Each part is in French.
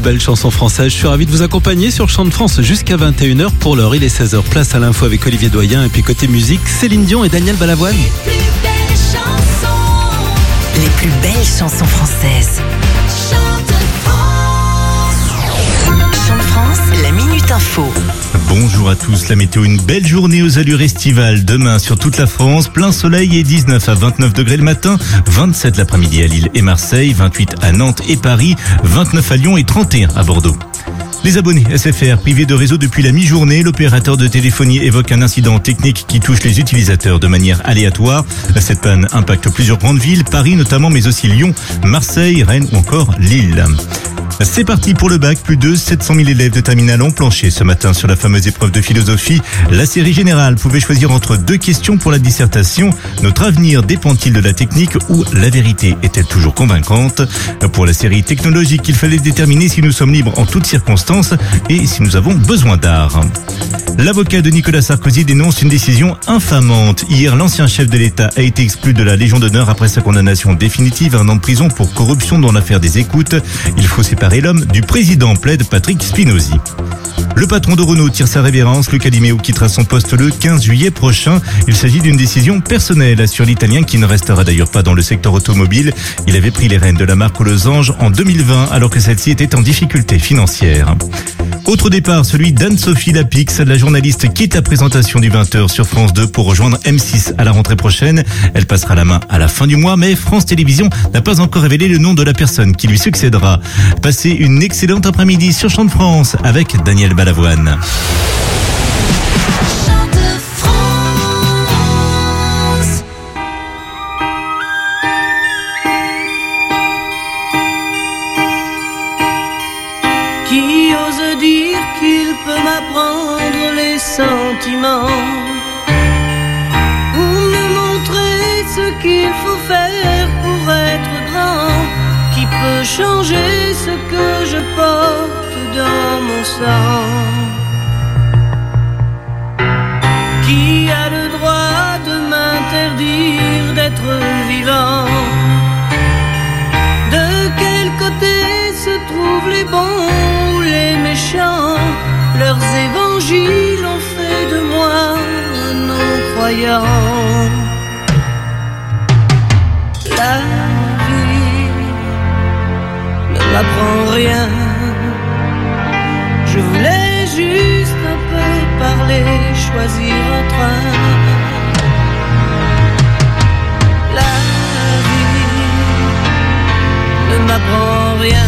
belles chansons françaises. Je suis ravi de vous accompagner sur Chant de France jusqu'à 21h. Pour l'heure, il est 16h. Place à l'info avec Olivier Doyen. Et puis côté musique, Céline Dion et Daniel Balavoine. Les plus belles chansons françaises. Chant de France, la Minute Info. Bonjour à tous, la météo, une belle journée aux allures estivales. Demain sur toute la France, plein soleil et 19 à 29 degrés le matin, 27 l'après-midi à Lille et Marseille, 28 à Nantes et Paris, 29 à Lyon et 31 à Bordeaux. Les abonnés SFR privés de réseau depuis la mi-journée, l'opérateur de téléphonie évoque un incident technique qui touche les utilisateurs de manière aléatoire. Cette panne impacte plusieurs grandes villes, Paris notamment, mais aussi Lyon, Marseille, Rennes ou encore Lille. C'est parti pour le bac. Plus de 700 000 élèves de terminale ont planché ce matin sur la fameuse épreuve de philosophie. La série générale pouvait choisir entre deux questions pour la dissertation. Notre avenir dépend-il de la technique ou la vérité est-elle toujours convaincante? Pour la série technologique, il fallait déterminer si nous sommes libres en toutes circonstances et si nous avons besoin d'art. L'avocat de Nicolas Sarkozy dénonce une décision infamante. Hier, l'ancien chef de l'État a été exclu de la Légion d'honneur après sa condamnation définitive à 1 an de prison pour corruption dans l'affaire des écoutes. Il faut séparer l'homme du président, plaide Patrick Spinozzi. Le patron de Renault tire sa révérence. Luca Di Meo quittera son poste le 15 juillet prochain. Il s'agit d'une décision personnelle, assure l'Italien, qui ne restera d'ailleurs pas dans le secteur automobile. Il avait pris les rênes de la marque aux losanges en 2020 alors que celle-ci était en difficulté financière. Autre départ, celui d'Anne-Sophie Lapix. La journaliste quitte la présentation du 20h sur France 2 pour rejoindre M6 à la rentrée prochaine. Elle passera la main à la fin du mois, mais France Télévisions n'a pas encore révélé le nom de la personne qui lui succédera. Passez une excellente après-midi sur Chant de France avec Daniel Balavoine. Qui ose dire qu'il peut m'apprendre les sentiments ou me montrer ce qu'il faut faire pour être grand? Qui peut changer ce que je porte dans mon sang? Qui a le droit de m'interdire d'être vivant? De quel côté se trouvent les bons ou les méchants? Leurs évangiles ont fait de moi un non-croyant. La vie ne m'apprend rien. Je voulais juste un peu parler, choisir un train. La vie ne m'apprend rien.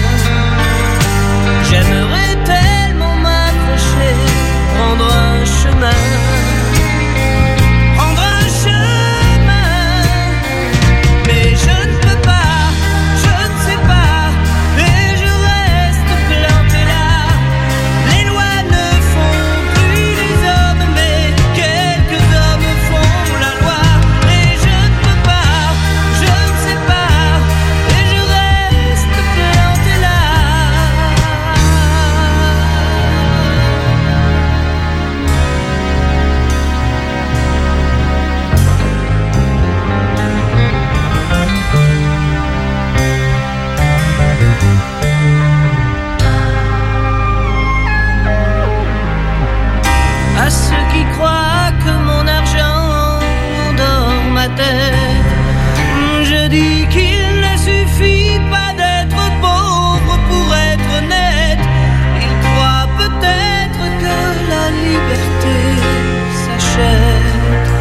J'aimerais tellement m'accrocher, prendre un chemin. Prendre un chemin. Mais je ne peux pas, je ne sais pas, et je reste planté là. Les lois ne font plus les hommes, mais quelques hommes font la loi. Et je ne peux pas, je ne sais pas, et je reste planté là. À ceux qui croient que mon argent endort ma tête, je dis qu'il ne suffit pas d'être pauvre pour être honnête. Ils croient peut-être que la liberté s'achète.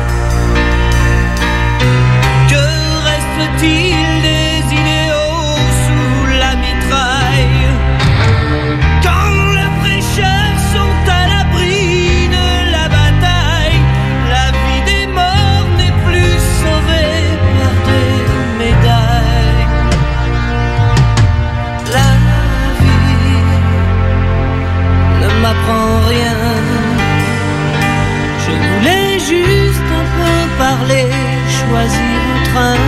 Que reste-t-il des idéaux sous la mitraille quand les prêcheurs sont à l'abri de la bataille? La vie des morts n'est plus sauvée par des médailles. La vie ne m'apprend rien. Je voulais juste un peu parler, choisir un train.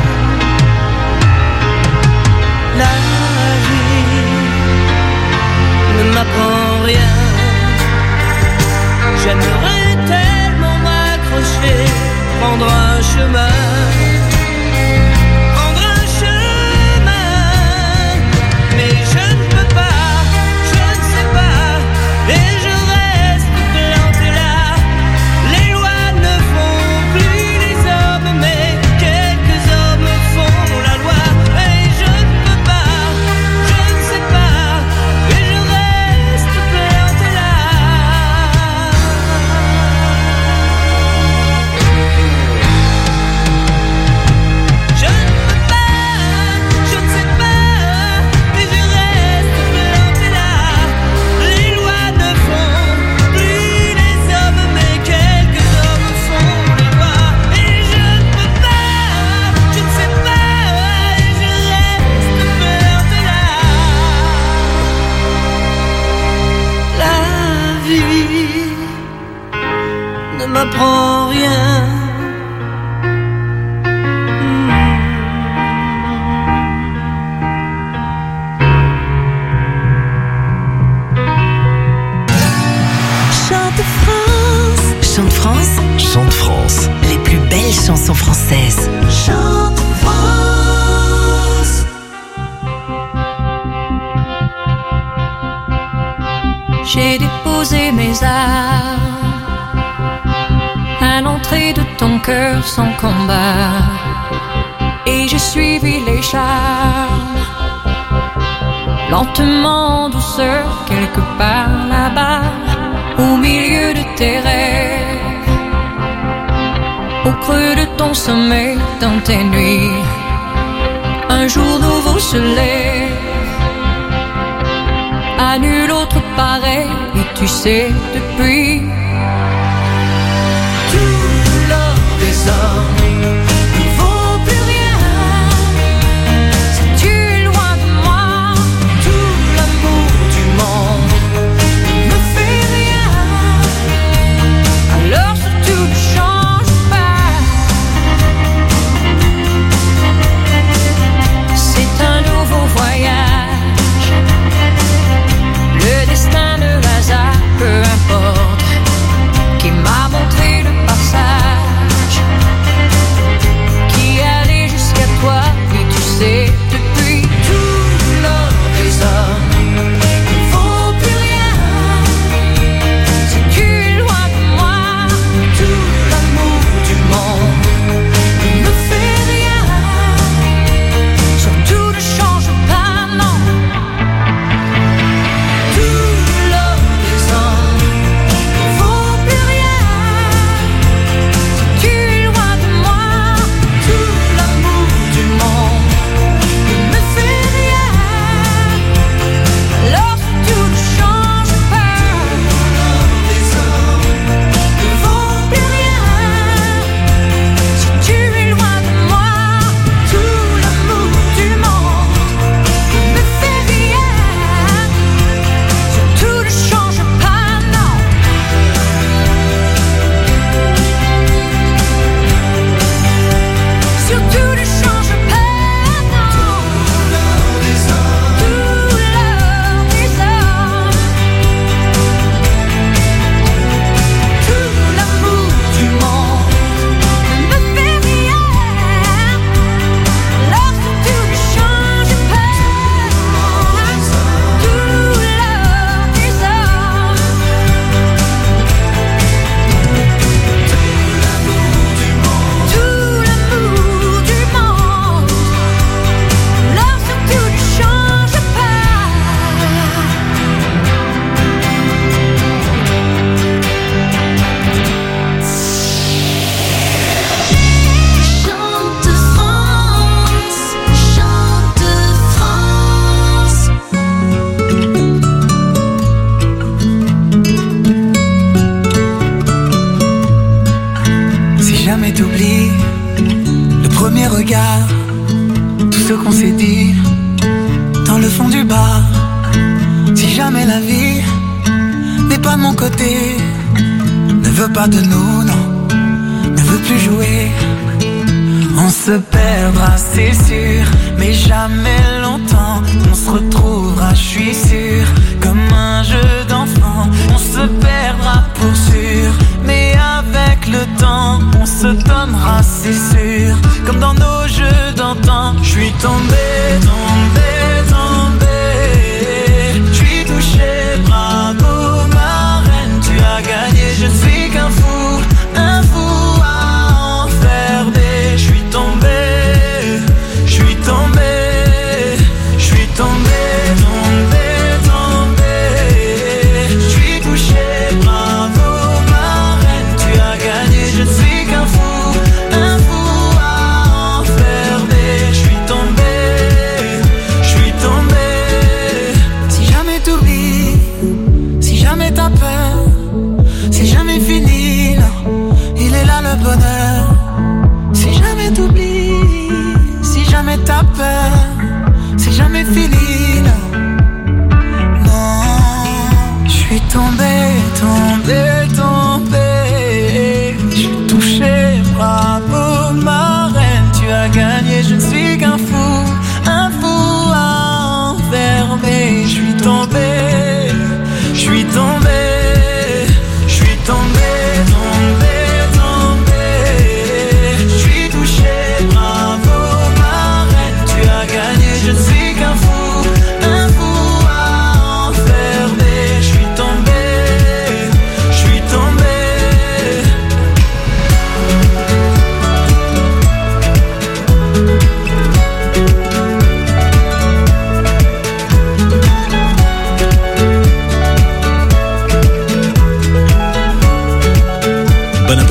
La vie ne m'apprend rien. J'aimerais tellement m'accrocher, prendre un chemin. Prendre un chemin, mais je ne peux pas. ne m'apprend rien. Chante France. Chante France. Chante France. Les plus belles chansons françaises. Chante France. J'ai déposé mes armes à l'entrée de ton cœur sans combat, et j'ai suivi les charmes, lentement en douceur, quelque part là-bas, au milieu de tes rêves, au creux de ton sommeil, dans tes nuits, un jour nouveau se lève. À nul autre pareil, et tu sais depuis, tout l'or des hommes ne vaut plus rien. Si tu es loin de moi, tout l'amour du monde ne me fait rien. Alors surtout ne change pas. C'est un nouveau voyage. Le destin, le hasard, peu importe, qui m'a montré le passage, qui allait jusqu'à toi, et tu sais depuis, tout l'or des hommes ne vaut plus rien. Si tu es loin de moi, tout l'amour du monde ne me fait rien. Surtout ne change pas, non. Tout l'or des hommes ne vaut plus rien. Si tu es loin de moi, tout l'amour du monde ne me fait rien. Alors surtout ne change pas. Tout l'or des hommes ne vaut plus rien. Si tu es loin de moi, tout l'amour du monde ne me fait rien. Surtout ne change pas, non. Surtout ne change pas, non. Tout l'or des hommes, tout l'or des hommes, tout l'amour du monde ne me fait rien. Alors surtout ne change pas. Tout l'or des hommes, tout l'amour du monde, alors surtout ne change pas. Chante France, chante France. Si jamais t'oublies le premier regard, tout ce qu'on s'est dit dans le fond du bar. Si jamais la vie n'est pas de mon côté, ne veut pas de nous, non, ne veut plus jouer, on se perdra, c'est sûr, mais jamais longtemps. On se retrouvera, je suis sûr, comme un jeu d'enfant. On se perdra pour sûr, mais avec le temps, on se donnera, c'est sûr, comme dans nos jeux d'antan. Je suis tombé, tombé, tombé, je suis touché, bravo ma reine, tu as gagné, je ne suis qu'un fou à enfermer. Je suis tombé, je suis tombé, je suis tombé, tombé, tombé, je suis touché, bravo ma reine, tu as gagné, je ne suis qu'un fou à enfermer. Je suis tombé,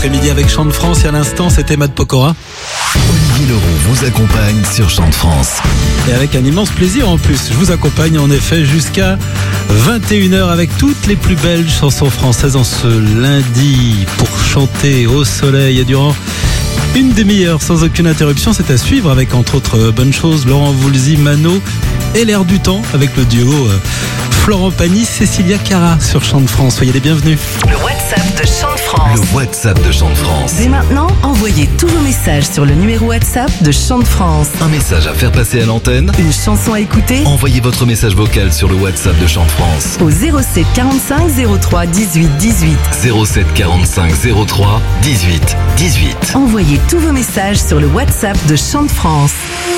l'après-midi avec Chant de France et à l'instant c'était Matt Pokora. Olivier Leroux vous accompagne sur Chant de France. Et avec un immense plaisir en plus, je vous accompagne en effet jusqu'à 21h avec toutes les plus belles chansons françaises en ce lundi pour chanter au soleil et durant une demi-heure sans aucune interruption. C'est à suivre avec entre autres bonnes choses, Laurent Voulzy, Mano et l'air du temps avec le duo Florent Pagny, Cécilia Cara sur Chant de France. Soyez les bienvenus. Le WhatsApp de Chant de France. Le WhatsApp de Chant de France. Dès maintenant, envoyez tous vos messages sur le numéro WhatsApp de Chant de France. Un message à faire passer à l'antenne. Une chanson à écouter Envoyez votre message vocal sur le WhatsApp de Chant de France. au 07 45 03 18 18. 07 45 03 18 18. Envoyez tous vos messages sur le WhatsApp de Chant de France.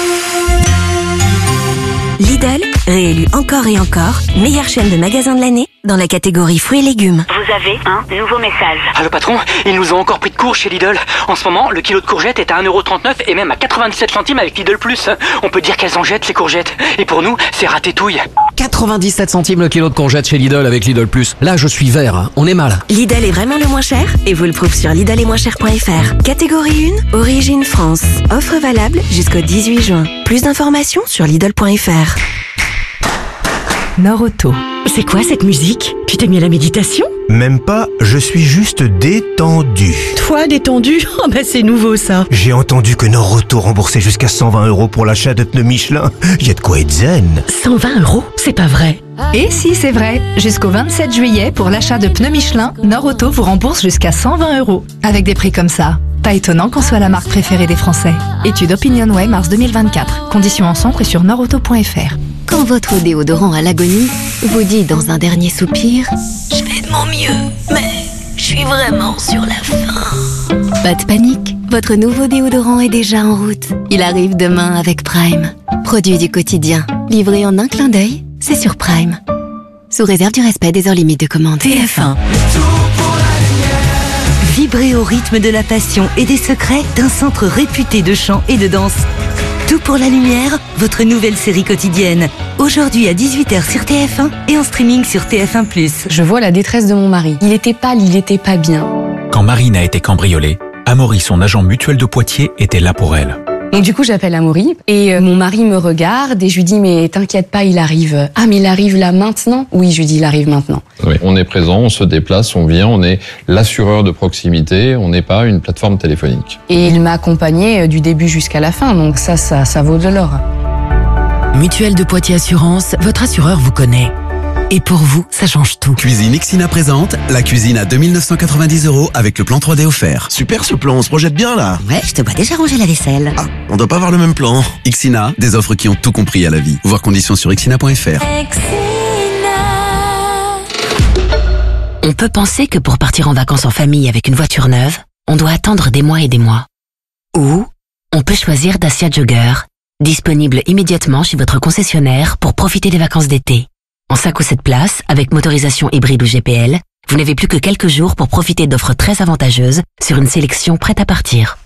Lidl, réélu encore et encore, meilleure chaîne de magasins de l'année dans la catégorie fruits et légumes. Vous avez un nouveau message. Allô patron, ils nous ont encore pris de court chez Lidl. En ce moment, le kilo de courgettes est à 1,39€ et même à 97 centimes avec Lidl Plus. On peut dire qu'elles en jettent les courgettes. Et pour nous, c'est ratétouille. 97 centimes le kilo de courgettes chez Lidl avec Lidl Plus. Là, je suis vert, hein. On est mal. Lidl est vraiment le moins cher et vous le prouve sur lidl-et-moins-cher.fr. Catégorie 1, origine France. Offre valable jusqu'au 18 juin. Plus d'informations sur lidl.fr. Nord-Auto. C'est quoi cette musique? Tu t'es mis à la méditation? Même pas, je suis juste détendu. Toi, détendu? Oh bah c'est nouveau ça. J'ai entendu que Nord-Auto remboursait jusqu'à 120 € pour l'achat de pneus Michelin. Y a de quoi être zen. 120 €? C'est pas vrai. Et si, c'est vrai. Jusqu'au 27 juillet, pour l'achat de pneus Michelin, Nord-Auto vous rembourse jusqu'à 120 €. Avec des prix comme ça. Pas étonnant qu'on soit la marque préférée des Français. Étude OpinionWay mars 2024. Conditions en centre et sur nordauto.fr. Quand votre déodorant à l'agonie vous dit dans un dernier soupir « Je fais de mon mieux, mais je suis vraiment sur la fin ». Pas de panique, votre nouveau déodorant est déjà en route. Il arrive demain avec Prime. Produit du quotidien, livré en un clin d'œil, c'est sur Prime. Sous réserve du respect des heures limites de commande. TF1. Vibrez au rythme de la passion et des secrets d'un centre réputé de chant et de danse. Tout pour la lumière, votre nouvelle série quotidienne. Aujourd'hui à 18h sur TF1 et en streaming sur TF1+. Je vois la détresse de mon mari. Il était pâle, il était pas bien. Quand Marine a été cambriolée, Amaury, son agent mutuel de Poitiers, était là pour elle. Donc du coup, j'appelle Amaury et mon mari me regarde et je lui dis mais t'inquiète pas, il arrive. Ah mais il arrive là maintenant? Oui, je lui dis il arrive maintenant. Oui, on est présent, on se déplace, on vient, on est l'assureur de proximité, on n'est pas une plateforme téléphonique. Et il m'a accompagné du début jusqu'à la fin, donc ça vaut de l'or. Mutuelle de Poitiers Assurance, votre assureur vous connaît. Et pour vous, ça change tout. Cuisine Ixina présente la cuisine à 2990 € avec le plan 3D offert. Super ce plan, on se projette bien là. Ouais, je te vois déjà ranger la vaisselle. Ah, on doit pas avoir le même plan. Ixina, des offres qui ont tout compris à la vie. Voir conditions sur ixina.fr. On peut penser que pour partir en vacances en famille avec une voiture neuve, on doit attendre des mois et des mois. Ou on peut choisir Dacia Jogger, disponible immédiatement chez votre concessionnaire pour profiter des vacances d'été. En 5 ou 7 places, avec motorisation hybride ou GPL, vous n'avez plus que quelques jours pour profiter d'offres très avantageuses sur une sélection prête à partir.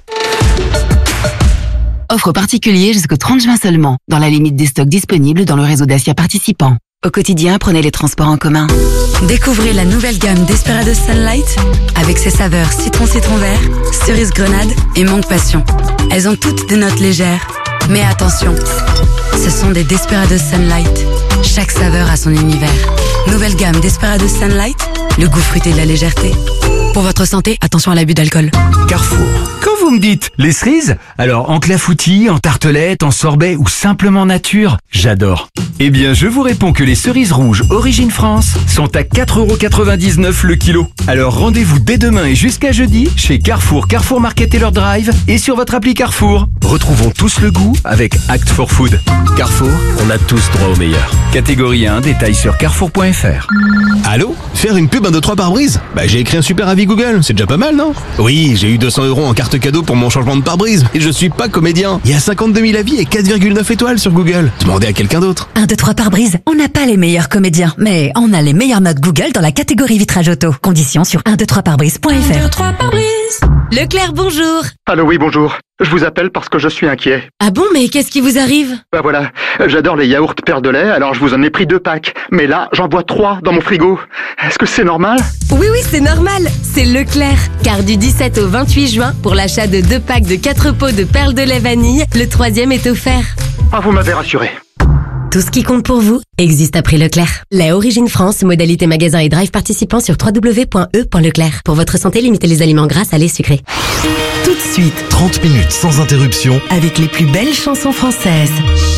Offre particulière jusqu'au 30 juin seulement, dans la limite des stocks disponibles dans le réseau Dacia participant. Au quotidien, prenez les transports en commun. Découvrez la nouvelle gamme Desperados Sunlight avec ses saveurs citron vert, cerise grenade et mangue passion. Elles ont toutes des notes légères. Mais attention, ce sont des Desperados Sunlight. Chaque saveur a son univers. Nouvelle gamme Desperados Sunlight, le goût fruité de la légèreté. Pour votre santé, attention à l'abus d'alcool. Carrefour. Quand vous me dites les cerises, alors en clafoutis, en tartelette, en sorbet ou simplement nature, j'adore. Eh bien, je vous réponds que les cerises rouges Origine France sont à 4,99 € le kilo. Alors rendez-vous dès demain et jusqu'à jeudi chez Carrefour, Carrefour Market et leur drive et sur votre appli Carrefour. Retrouvons tous le goût avec Act for Food. Carrefour, on a tous droit au meilleur. Catégorie 1, détails sur carrefour.fr. Allô? Faire une pub 1, 2, 3 pare-brise? Bah j'ai écrit un super avis Google, c'est déjà pas mal, non? Oui, j'ai eu 200 € en carte cadeau pour mon changement de pare-brise. Et je suis pas comédien. Il y a 52 000 avis et 4,9 étoiles sur Google. Demandez à quelqu'un d'autre. 1, 2, 3 pare-brise. On n'a pas les meilleurs comédiens, mais on a les meilleures notes Google dans la catégorie vitrage auto. Conditions sur 1, 2, 3 pare-brise.fr. 1, 2, 3 pare-brise. Leclerc, bonjour. Allô, oui, bonjour. Je vous appelle parce que je suis inquiet. Ah bon, mais qu'est-ce qui vous arrive? Bah voilà, j'adore les yaourts Perle de lait, alors je vous en ai pris 2 packs. Mais là, j'en vois 3 dans mon frigo. Est-ce que c'est normal? Oui, c'est normal. C'est Leclerc. Car du 17 au 28 juin, pour l'achat de 2 packs de 4 pots de perles de lait vanille, le 3e est offert. Ah, vous m'avez rassuré. Tout ce qui compte pour vous existe à prix Leclerc. Lait Origine France, modalité magasin et drive participant sur www.e.leclerc. Pour votre santé, limitez les aliments gras, salés, sucrés. Tout de suite, 30 minutes sans interruption Avec les plus belles chansons françaises.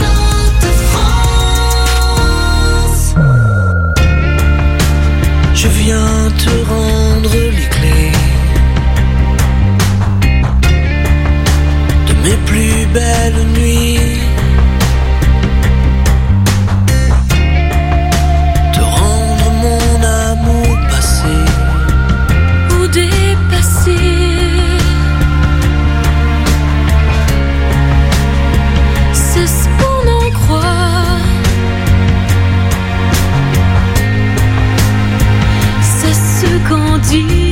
Je viens te rendre les clés de mes plus belles nuits. Te rendre mon amour passé ou dépassé. C'est ce qu'on en croit. C'est ce qu'on dit.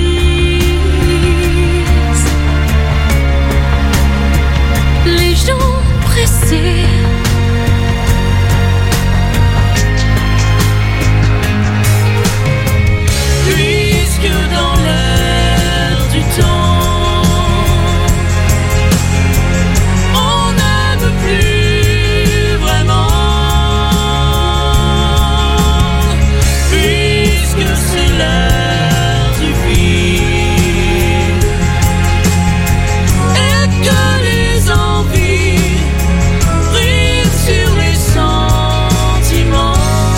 Les gens pressés. Puisque dans l'air du temps, on n'aime plus vraiment. Puisque c'est l'air du vide et que les envies riment sur les sentiments.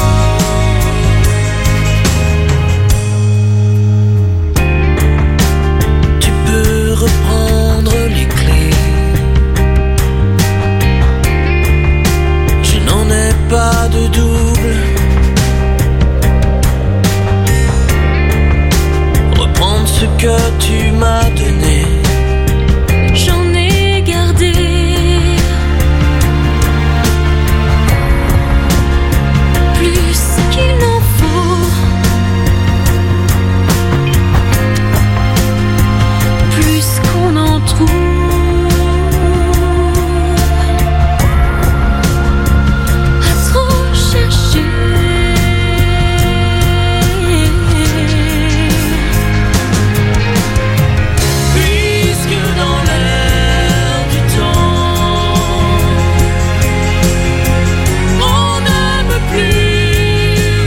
Tu peux reprendre les clés. Je n'en ai pas de double. Reprendre ce que tu m'as donné. J'en ai gardé. Plus qu'il n'en faut. Plus qu'on en trouve. À trop chercher. Puisque dans l'air du temps, on n'aime plus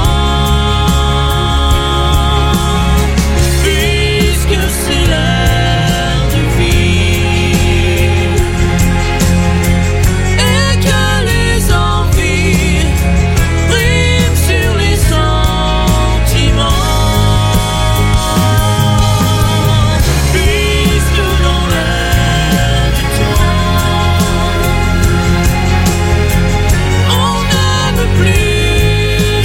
vraiment. Puisque c'est l'air du vide et que les envies riment sur les sentiments. Puisque dans l'air du temps, on n'aime plus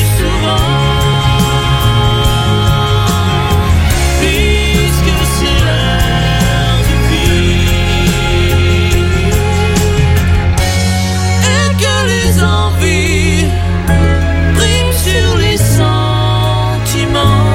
souvent. Puisque c'est l'air du vide et que les envies riment sur les sentiments.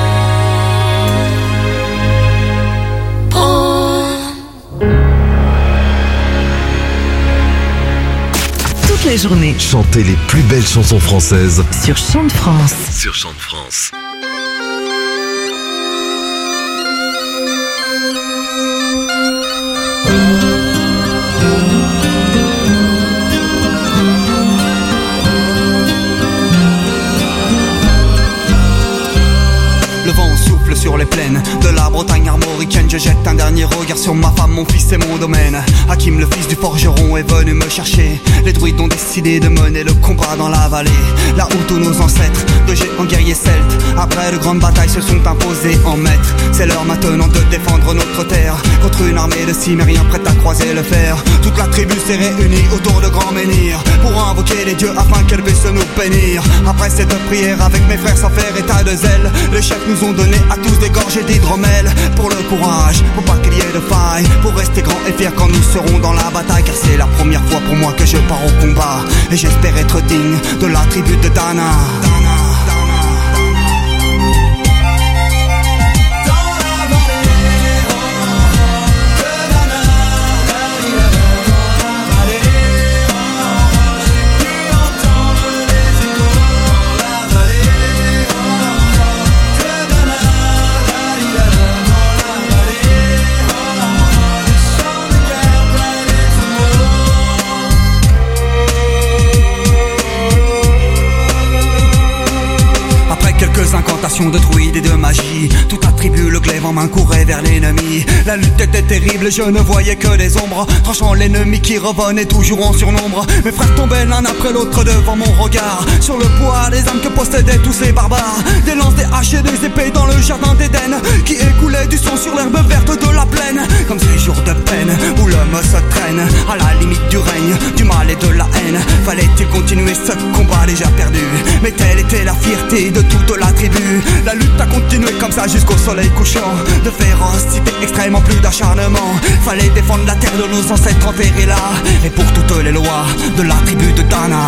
Toute la journée Chantez les plus belles chansons françaises sur Chant de France. sur Chant de France. Le vent souffle sur les plaines de la Bretagne armoricaine. Je jette un dernier regard sur ma femme, mon fils et mon domaine. Hakim, le fils du forgeron, est venu me chercher. Les druides ont décidé de mener le combat dans la vallée, là où tous nos ancêtres, de géants guerriers celtes, après de grandes batailles, se sont imposés en maîtres. C'est l'heure maintenant de défendre notre terre contre une armée de cimériens prête à croiser le fer. Toute la tribu s'est réunie autour de grands menhirs pour invoquer les dieux afin qu'elle puisse nous bénir. Après cette prière avec mes frères sans faire état de zèle, les chefs nous ont donné à tous des gorgées d'hydromel. Pour le courage, pour pas qu'il y ait de faille, pour rester grand et fier quand nous serons dans la bataille. Car c'est la première fois pour moi que je pars au combat, et j'espère être digne de la tribu de Dana. Dans la vallée magie. Toute la tribu, le glaive en main, courait vers l'ennemi. La lutte était terrible, je ne voyais que des ombres, tranchant l'ennemi qui revenait toujours en surnombre. Mes frères tombaient l'un après l'autre devant mon regard, sur le poids des armes que possédaient tous ces barbares. Des lances, des haches et des épées dans le jardin d'Éden, qui écoulait du sang sur l'herbe verte de la plaine. Comme ces jours de peine où l'homme se traîne à la limite du règne, du mal et de la haine. Fallait-il continuer ce combat déjà perdu? Mais telle était la fierté de toute la tribu. La lutte a continué comme ça jusqu'au soleil couchant. De férocité extrême en plus d'acharnement. Fallait défendre la terre de nos ancêtres enterrés là, et pour toutes les lois de la tribu de Dana.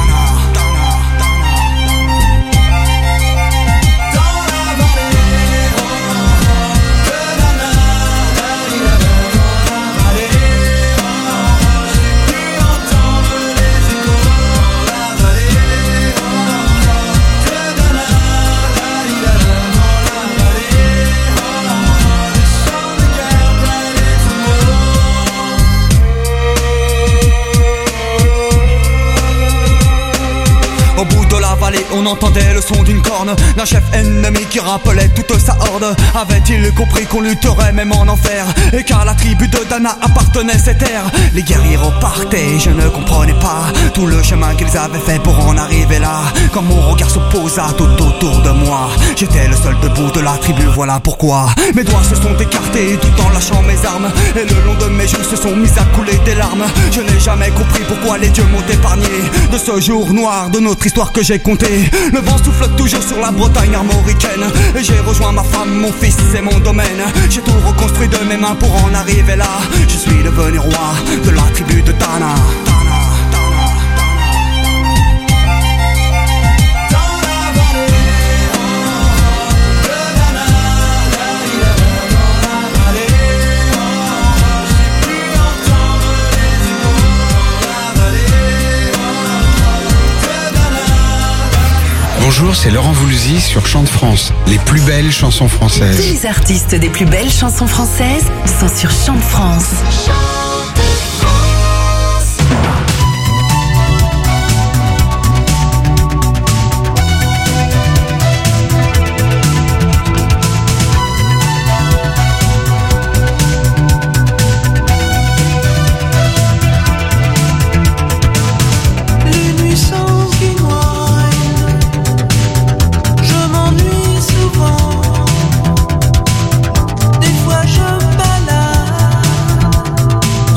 Au bout de la vallée, on entendait le son d'une corne, d'un chef ennemi qui rappelait toute sa horde. Avait-il compris qu'on lutterait même en enfer, et qu'à la tribu de Dana appartenait cette terre? Les guerriers repartaient, je ne comprenais pas tout le chemin qu'ils avaient fait pour en arriver là. Quand mon regard se posa tout autour de moi, j'étais le seul debout de la tribu, voilà pourquoi mes doigts se sont écartés tout en lâchant mes armes, et le long de mes joues se sont mis à couler des larmes. Je n'ai jamais compris pourquoi les dieux m'ont épargné de ce jour noir de notre histoire que j'ai compté. Le vent souffle toujours sur la Bretagne armoricaine, et j'ai rejoint ma femme, mon fils et mon domaine. J'ai tout reconstruit de mes mains pour en arriver là. Je suis devenu roi de la tribu de Dana. Bonjour, c'est Laurent Voulzy sur Chant de France, les plus belles chansons françaises. Tous les artistes des plus belles chansons françaises sont sur Chant de France. Des fois je balade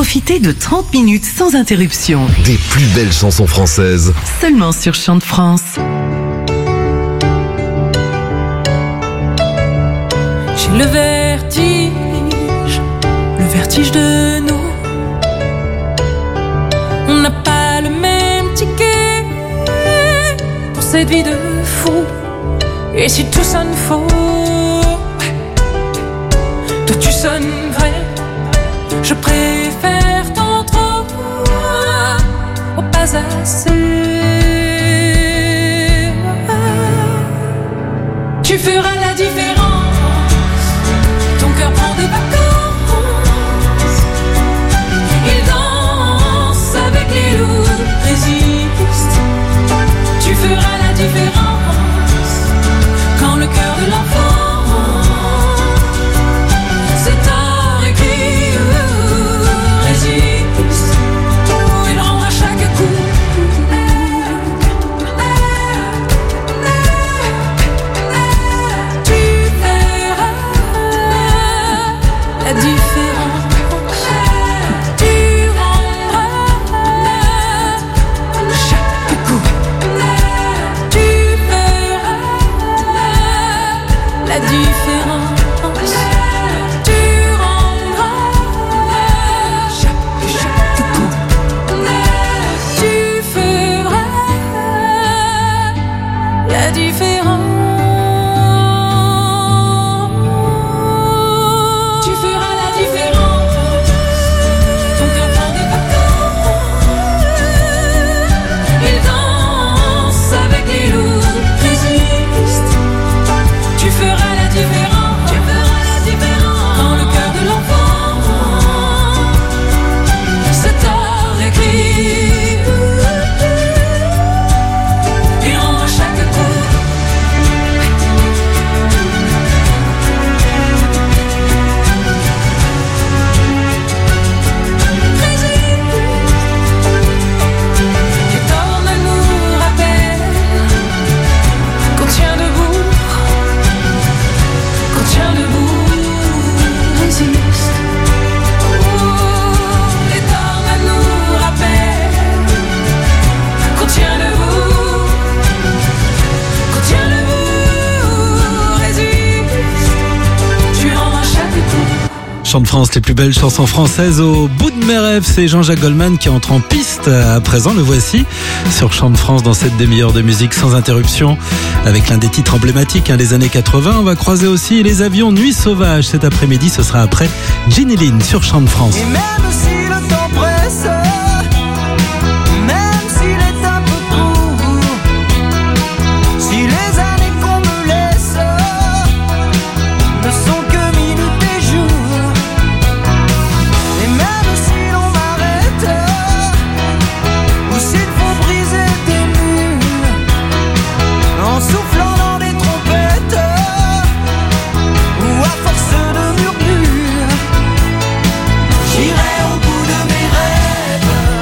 Profitez de 30 minutes sans interruption. Des plus belles chansons françaises. Seulement sur Chant de France. J'ai le vertige de nous. On n'a pas le même ticket pour cette vie de fou. Et si tout sonne faux, toi tu sonnes vrai. Je préfère tant trop au pas assez. Tu feras la différence. Ton cœur prend des vacances. Il danse avec les loups, résiste. Tu feras la différence. Quand le cœur de l'enfant c'est tard écrit, résiste. Il rend à chaque coup. Tu verras la différence. Tu rendras chaque coup. Tu verras la différence. Tu rendras chaque coup. Tu feras la différence. Tu feras la différence. Ton cœur prend des vacances. Il danse avec les loups, résiste. Tu feras la différence. Tu feras la différence. Quand le cœur de l'enfant c'est tard écrit. Il rend à chaque coup. Les tornes nous rappellent qu'on tient debout. Qu'on tient debout, résiste. Les tornes nous rappellent qu'on tient debout. Qu'on tient debout, résiste. Tu rends à chaque coup. Chant de France, les plus belles chansons françaises au bout de mes rêves. C'est Jean-Jacques Goldman qui entre en piste à présent. Le voici sur Chant de France dans cette demi-heure de musique sans interruption avec l'un des titres emblématiques des années 80. On va croiser aussi les avions Nuit Sauvage cet après-midi. Ce sera après Ginny Lynn sur Chant de France. Et même si le temps presse, même s'il est un peu court, si les années qu'on me laisse ne sont que minutes et jours, et même si l'on m'arrête, ou s'il faut briser des murs, en soufflant dans des trompettes, ou à force de murmures, j'irai au bout de mes rêves.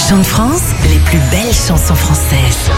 Chant de France, les plus belles chansons françaises.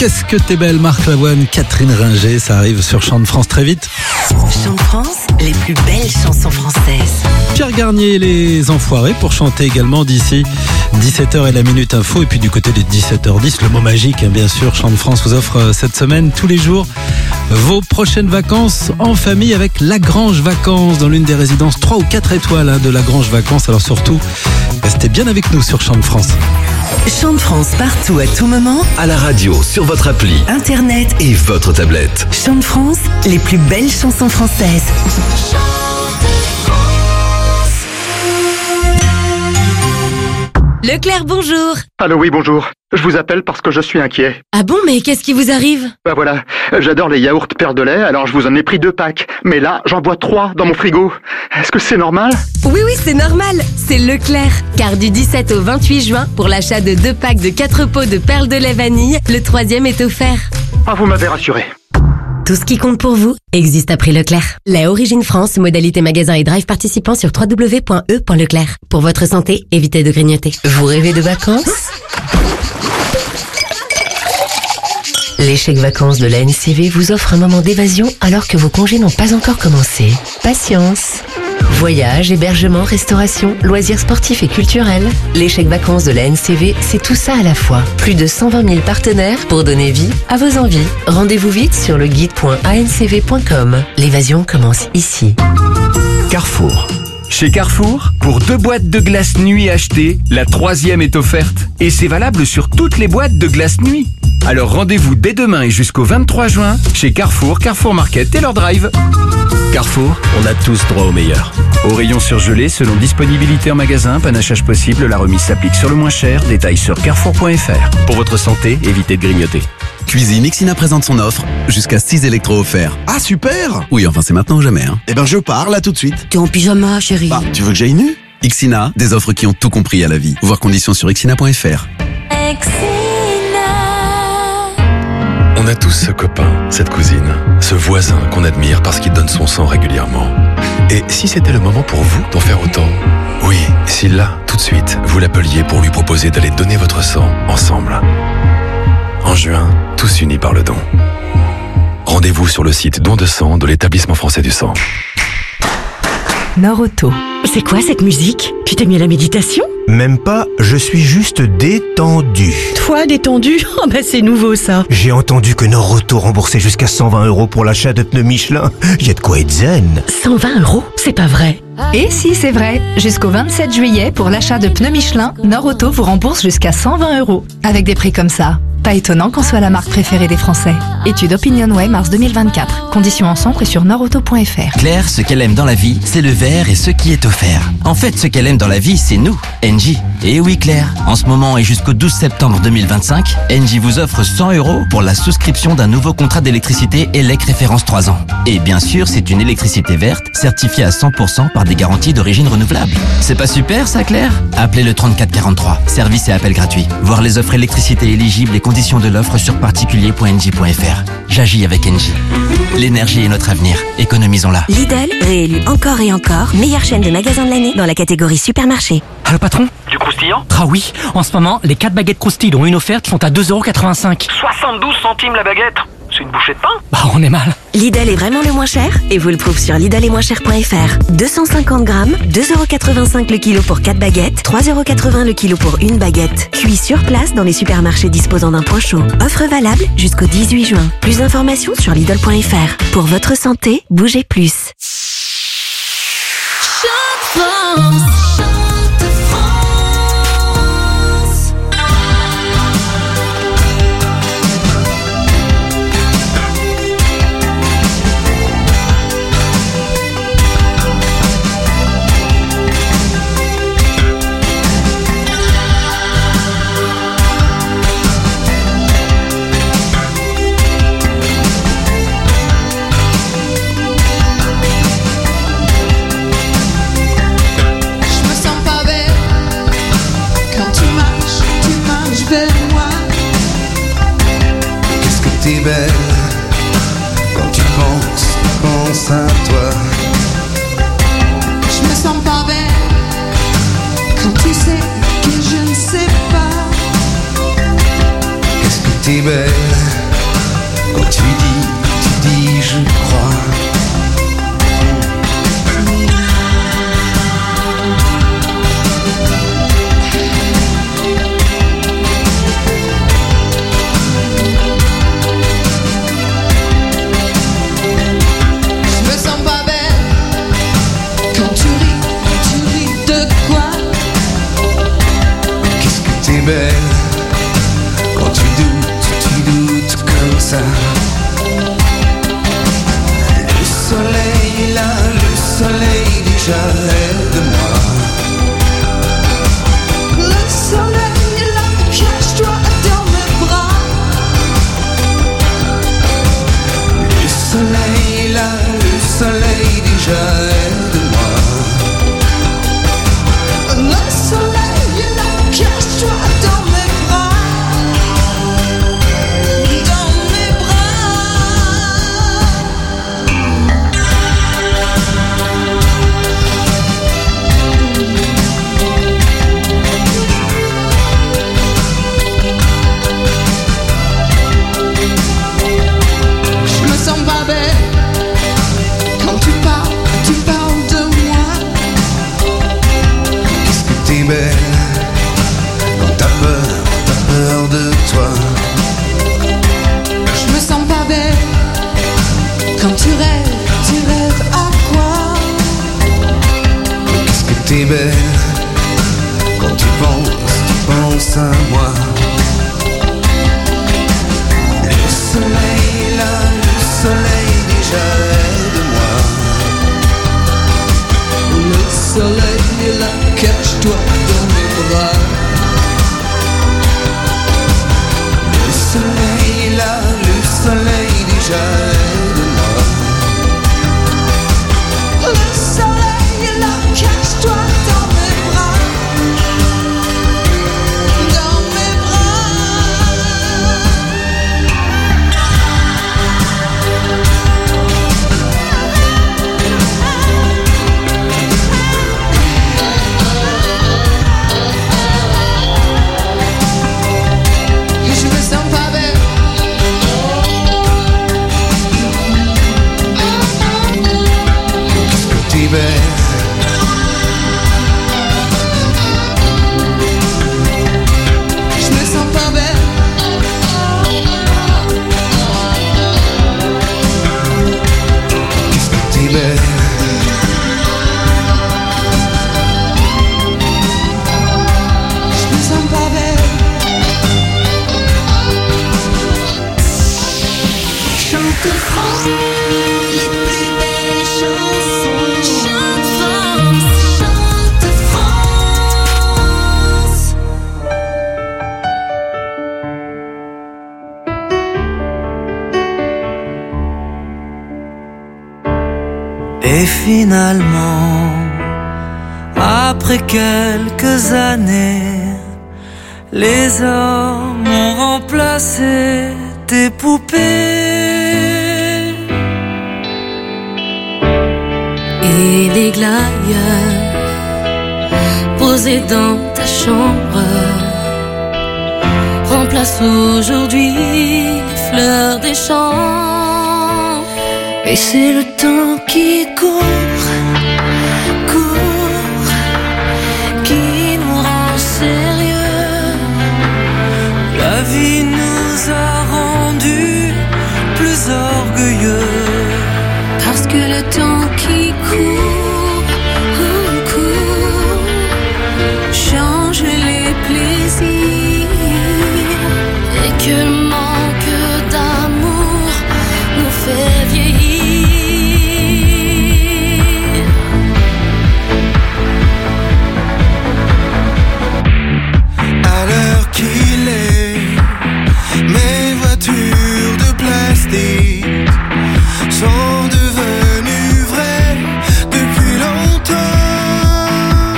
Qu'est-ce que t'es belle, Marc Lavoine, Catherine Ringer, ça arrive sur Chant de France très vite. Chant de France, les plus belles chansons françaises. Pierre Garnier, les Enfoirés, pour chanter également d'ici 17h et la Minute Info. Et puis du côté des 17h10, le mot magique, hein, bien sûr. Chant de France vous offre cette semaine, tous les jours, vos prochaines vacances en famille avec Lagrange Vacances, dans l'une des résidences 3 ou 4 étoiles de Lagrange Vacances. Alors surtout, restez bien avec nous sur Chant de France. Chant de France partout à tout moment. À la radio, sur votre appli, Internet et votre tablette. Chant de France, les plus belles chansons françaises. Leclerc, bonjour. Allô, oui, bonjour. Je vous appelle parce que je suis inquiet. Ah bon, mais qu'est-ce qui vous arrive? Bah voilà, j'adore les yaourts Père de lait, alors je vous en ai pris 2 packs. Mais là, j'en vois 3 dans mon frigo. Est-ce que c'est normal? Oui, c'est normal. C'est Leclerc. Car du 17 au 28 juin, pour l'achat de 2 packs de 4 pots de perles de lait vanille, le 3e est offert. Ah, vous m'avez rassuré. Tout ce qui compte pour vous existe à prix Leclerc. Lait Origine France, modalité magasin et drive participant sur www.e.leclerc. Pour votre santé, évitez de grignoter. Vous rêvez de vacances? Les chèques vacances de la NCV vous offrent un moment d'évasion alors que vos congés n'ont pas encore commencé. Patience. Voyages, hébergement, restauration, loisirs sportifs et culturels. Les chèques vacances de la NCV, c'est tout ça à la fois. Plus de 120 000 partenaires pour donner vie à vos envies. Rendez-vous vite sur le guide.ancv.com. L'évasion commence ici. Carrefour. Chez Carrefour, pour 2 boîtes de glace nuit achetées, la 3e est offerte. Et c'est valable sur toutes les boîtes de glace nuit. Alors rendez-vous dès demain et jusqu'au 23 juin chez Carrefour, Carrefour Market et leur drive. Carrefour, on a tous droit au meilleur. Au rayon surgelé, selon disponibilité en magasin, panachage possible, la remise s'applique sur le moins cher. Détails sur carrefour.fr. Pour votre santé, évitez de grignoter. Cuisine Ixina présente son offre, jusqu'à 6 électros offerts. Ah super! Oui, enfin c'est maintenant ou jamais. Eh ben je pars là tout de suite. T'es en pyjama, chérie. Bah, tu veux que j'aille nu? Ixina, des offres qui ont tout compris à la vie. Voir conditions sur ixina.fr. On a tous ce copain, cette cousine, ce voisin qu'on admire parce qu'il donne son sang régulièrement. Et si c'était le moment pour vous d'en faire autant? Oui, si là, tout de suite, vous l'appeliez pour lui proposer d'aller donner votre sang ensemble. En juin, tous unis par le don. Rendez-vous sur le site Don de sang de l'Établissement français du sang. Nord-Auto. C'est quoi cette musique? Tu t'es mis à la méditation? Même pas, je suis juste détendu. Toi, détendu? Oh bah c'est nouveau ça. J'ai entendu que Nord-Auto remboursait jusqu'à 120 € pour l'achat de pneus Michelin. Y a de quoi être zen. 120 €? C'est pas vrai. Et si, c'est vrai. Jusqu'au 27 juillet, pour l'achat de pneus Michelin, Nord-Auto vous rembourse jusqu'à 120 €. Avec des prix comme ça. Pas étonnant qu'on soit la marque préférée des Français. Étude OpinionWay, mars 2024. Conditions en centre et sur nordauto.fr. Claire, ce qu'elle aime dans la vie, c'est le vert et ce qui est offert. En fait, ce qu'elle aime dans la vie, c'est nous, Engie. Et oui, Claire, en ce moment et jusqu'au 12 septembre 2025, Engie vous offre 100 € pour la souscription d'un nouveau contrat d'électricité ELEC référence 3 ans. Et bien sûr, c'est une électricité verte, certifiée à 100% par des garanties d'origine renouvelable. C'est pas super, ça, Claire? Appelez le 3443. Service et appel gratuit. Voir les offres électricité éligibles et conditions de l'offre sur particulier.engie.fr. J'agis avec Engie. L'énergie est notre avenir. Économisons-la. Lidl, réélu encore et encore, meilleure chaîne de magasins de l'année dans la catégorie supermarché. Allô patron? Du croustillant? Ah oui, en ce moment, les 4 baguettes croustilles dont une offerte sont à 2,85 €. 72 centimes la baguette? C'est une bouchée de pain? Bah on est mal. Lidl est vraiment le moins cher et vous le trouvez sur lidl-et-moins-cher.fr. 250 grammes, 2,85 € le kilo pour 4 baguettes, 3,80 € le kilo pour une baguette. Cuit sur place dans les supermarchés disposant d'un point chaud. Offre valable jusqu'au 18 juin. Plus d'informations sur lidl.fr. Pour votre santé, bougez plus. t'es belle, quand t'as peur de toi. Je me sens pas belle quand tu rêves à quoi? Qu'est-ce que t'es belle quand tu penses à moi. Le soleil est là, le soleil déjà aide-moi. Le soleil est là, cache-toi dans mes bras. Le soleil est là, le soleil déjà aide-moi. Le soleil est là, cache-toi dans mes bras. Dans mes Et je me sens pas belle. Qu'est-ce que t'es belle. Je me sens pas belle. Qu'est-ce que t'es belle. Je me sens pas belle. Chante France, les plus belles chansons. Chante France, chante France. Et finalement, après quelques années, les hommes ont remplacé tes poupées. Et les glaïeuls posés dans ta chambre remplacent aujourd'hui les fleurs des champs. Et c'est le temps qui court, qui nous rend sérieux. La vie nous a rendus plus orgueilleux. Parce que le temps qui court, change les plaisirs. Et que le manque d'amour nous fait vieillir. À l'heure qu'il est, mes voitures de plastique sont devenues vraies depuis longtemps.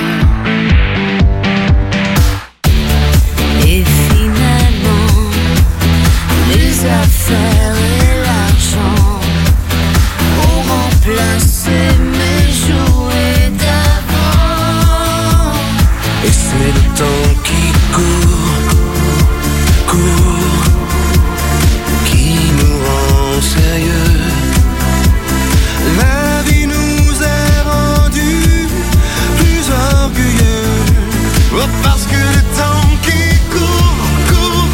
Et finalement, les affaires et l'argent ont remplacé mes jouets d'avant. Et c'est le temps qui court, qui nous rend sérieux. La vie nous a rendus plus orgueilleux. Oh, parce que le temps qui court,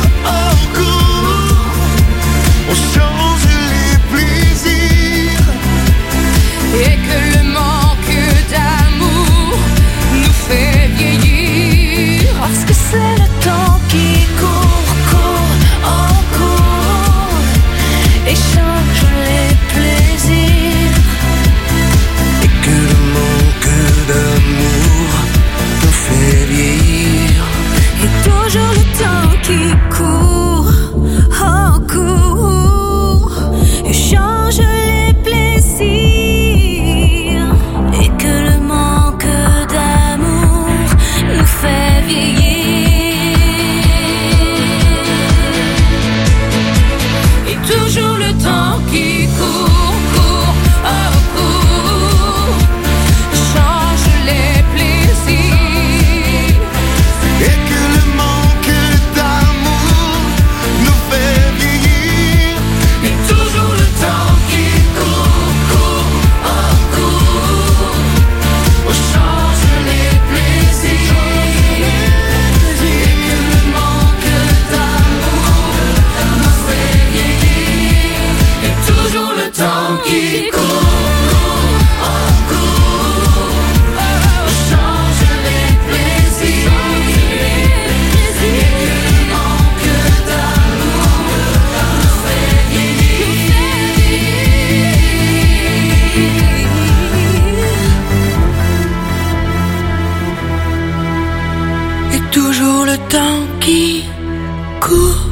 on change les plaisirs. Et que le manque d'amour nous fait vieillir. toujours le temps qui court.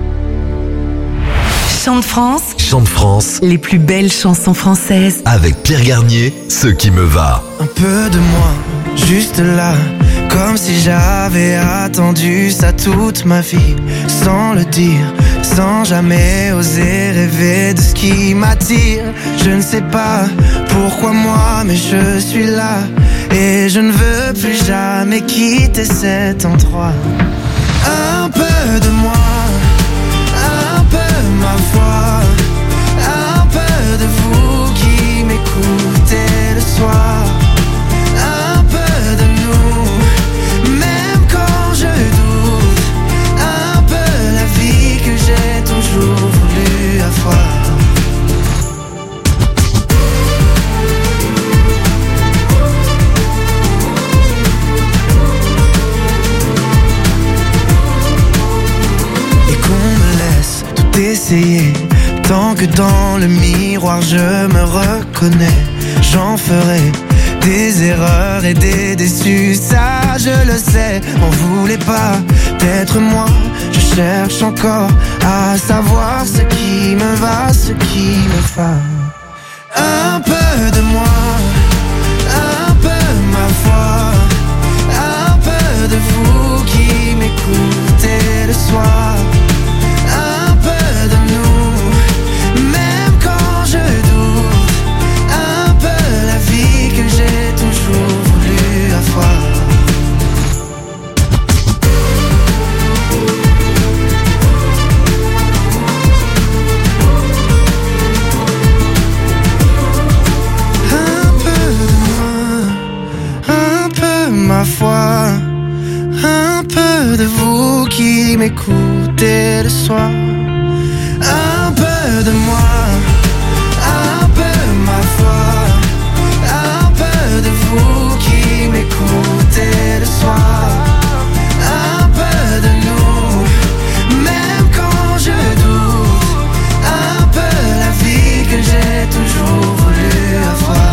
Chant de France. Chant de France. Les plus belles chansons françaises. Avec Pierre Garnier, Ce qui me va. Un peu de moi, juste là, comme si j'avais attendu ça toute ma vie, sans le dire, sans jamais oser rêver de ce qui m'attire. Je ne sais pas pourquoi moi, mais je suis là, et je ne veux plus jamais quitter cet endroit. Un peu de moi, un peu ma voix, un peu de vous qui m'écoutez le soir. Un peu de nous, même quand je doute, un peu la vie que j'ai toujours voulu avoir. Et qu'on me laisse tout essayer, tant que dans le miroir je me reconnais, j'en ferai des erreurs et des déçus, ça je le sais. On voulait pas d'être moi, je cherche encore à savoir ce qui me va, ce qui me va. Un peu de moi, un peu ma voix, un peu de vous qui m'écoutez le soir. Un peu de nous, même quand je doute, un peu la vie que j'ai toujours voulu avoir. Un peu de moi, un peu ma foi, un peu de vous qui m'écoutez le soir. Un peu de moi, un peu ma foi, un peu de vous qui m'écoutez le soir. Un peu de nous, même quand je doute, un peu la vie que j'ai toujours voulu avoir.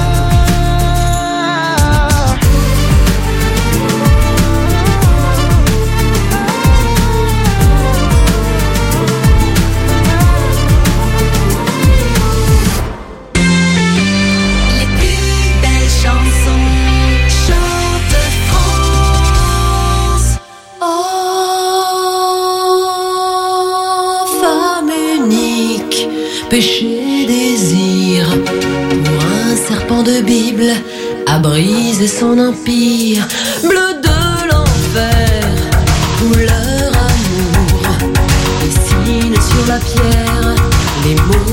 Péché, désir, pour un serpent de Bible, a brisé son empire. Bleu de l'enfer, couleur amour, dessine sur la pierre les mots